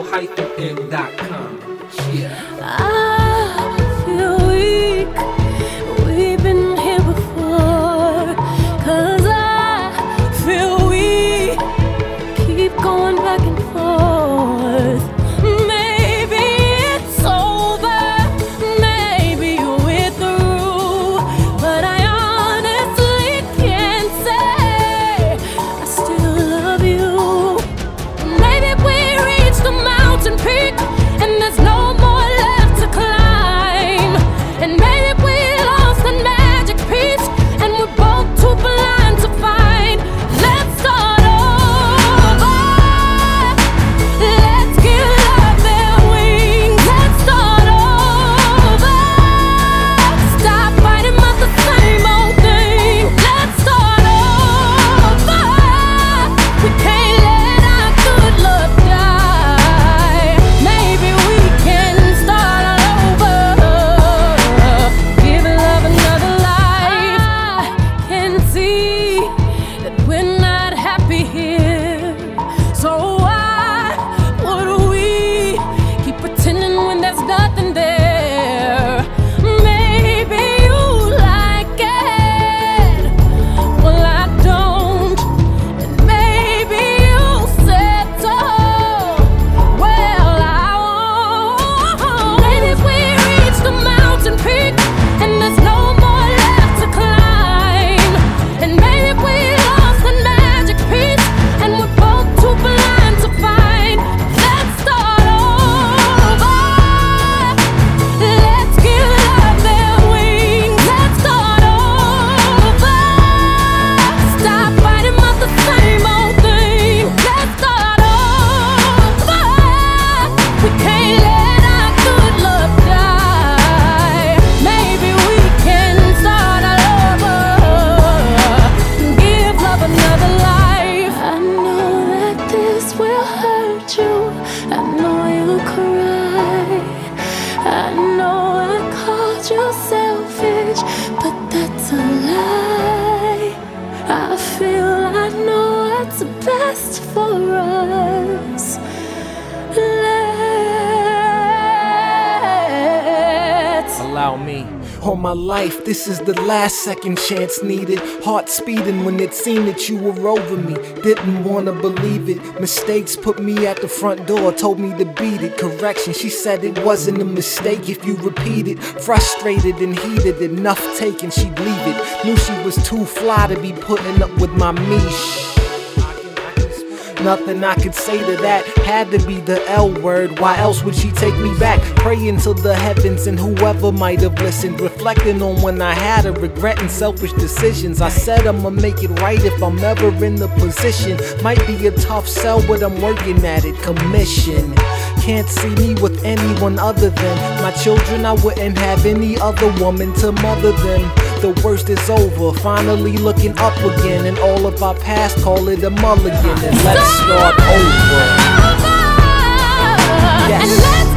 soul-m.com. Yeah. I feel weak. We've been here before. 'Cause I feel we keep going back and forth. Maybe it's over. Maybe we're through. But I honestly can't say I still love you. Maybe we reached the mountain peak and there's no more left to climb. And maybe we lost that magic piece and we're both too blind to find. Let's start over. Let's give love their wings. Let's start over. Stop fighting about the same old thing. Let's start over. We can't let our good love die. Maybe we can start all over. Give love another life. I can see that we're not happy here. So why would we keep pretending when there's nothing there? Maybe you like it, well I don't. And maybe you'll settle, well I won't. Maybe we reached the mountain peak and there's no more left to climb. And maybe we lost that magic piece and we're both too blind to find. Let's start over. Let's give love their wings. Let's start over. Stop fighting about the same old thing. Let's start over. We can't let our good love die. Maybe we can start all over. Give love another life. I know that this will hurt you. I know you'll cry. I know I called you selfish, but that's a lie. I feel I know what's best for us. Let's Allow me. All my life, this is the last second chance needed. Heart speeding when it seemed that you were over me. Didn't wanna believe it. Mistakes put me at the front door, told me to beat it. Correction, she said it wasn't a mistake if you repeat it. Frustrated and heated, enough taken, she'd leave it. Knew she was too fly to be putting up with my mish. Nothing I could say to that. Had to be the L word. Why else would she take me back? Praying to the heavens and whoever might have listened. Reflecting on when I had her, regretting selfish decisions. I said I'ma make it right if I'm ever in the position. Might be a tough sell, but I'm working at it. Commission. Can't see me with anyone other than my children. I wouldn't have any other woman to mother them. The worst is over, finally looking up again. And all of our past, call it a mulligan. And let's start over. and let's